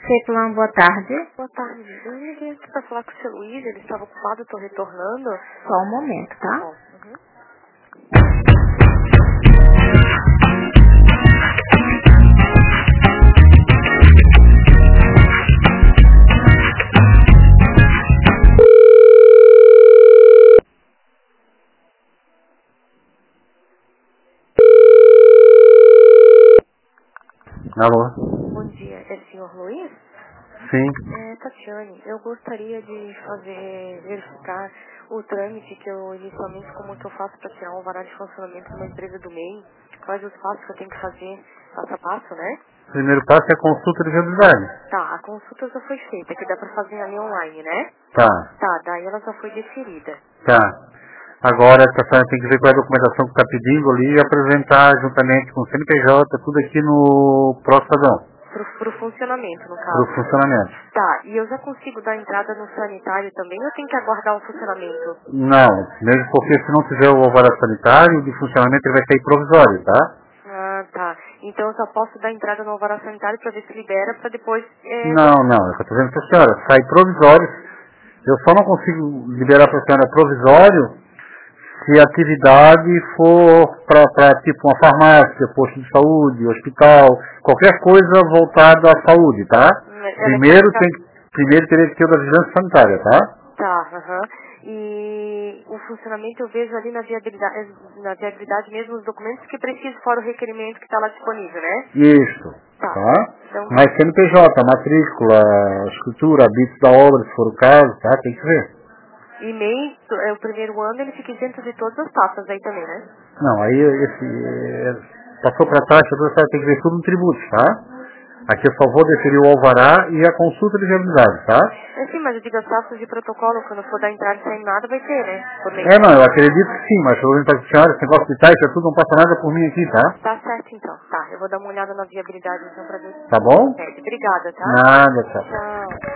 Ceplan, boa tarde. Boa tarde. Eu liguei aqui pra falar com o seu Luiz, ele estava ocupado, eu tô retornando. Só um momento, tá? Bom, Alô? Bom dia, é o senhor Luiz? Sim. Tatiane, eu gostaria de verificar o trâmite que eu inicialmente, como que eu faço para tirar um alvará de funcionamento de uma empresa do MEI, quais os passos que eu tenho que fazer, passo a passo, né? O primeiro passo é a consulta de viabilidade. Tá, a consulta já foi feita, que dá para fazer ali online, né? Tá. Tá, daí ela já foi deferida. Tá. Agora a senhora tem que ver qual é a documentação que está pedindo ali e apresentar juntamente com o CNPJ, tudo aqui no Prostadão. Pro funcionamento, no Para caso. o funcionamento. Tá, e eu já consigo dar entrada no sanitário também ou eu tenho que aguardar o funcionamento? Não, mesmo porque se não tiver o alvará sanitário, de funcionamento ele vai sair provisório, tá? Ah, tá. Então eu só posso dar entrada no alvará sanitário para ver se libera para depois... Não, eu estou dizendo para a senhora, sai provisório. Eu só não consigo liberar para a senhora provisório se a atividade for para tipo uma farmácia, posto de saúde, hospital, qualquer coisa voltada à saúde, tá? Primeiro teria que ter o da vigilância sanitária, tá? Tá, aham. E o funcionamento eu vejo ali na viabilidade mesmo os documentos que preciso, fora o requerimento que está lá disponível, né? Isso, tá? Então, Mas CNPJ, matrícula, escritura, bits da obra, se for o caso, tá? Tem que ver. e-mail, o primeiro ano, ele fica isento de todas as taxas aí também, né? Não, aí passou para a taxa, você tem que ver tudo no tributo, tá? Aqui eu só vou deferir o alvará e a consulta de viabilidade, tá? Sim, mas eu digo as taxas de protocolo, quando for dar entrada sem nada, vai ter, né? Não, eu acredito que sim, mas eu vou para a senhora, esse negócio de taxa, tudo não passa nada por mim aqui, tá? Tá certo, então. Tá, eu vou dar uma olhada na viabilidade, então, pra ver. Tá bom? Obrigada, tá? Nada, tchau. Tchau.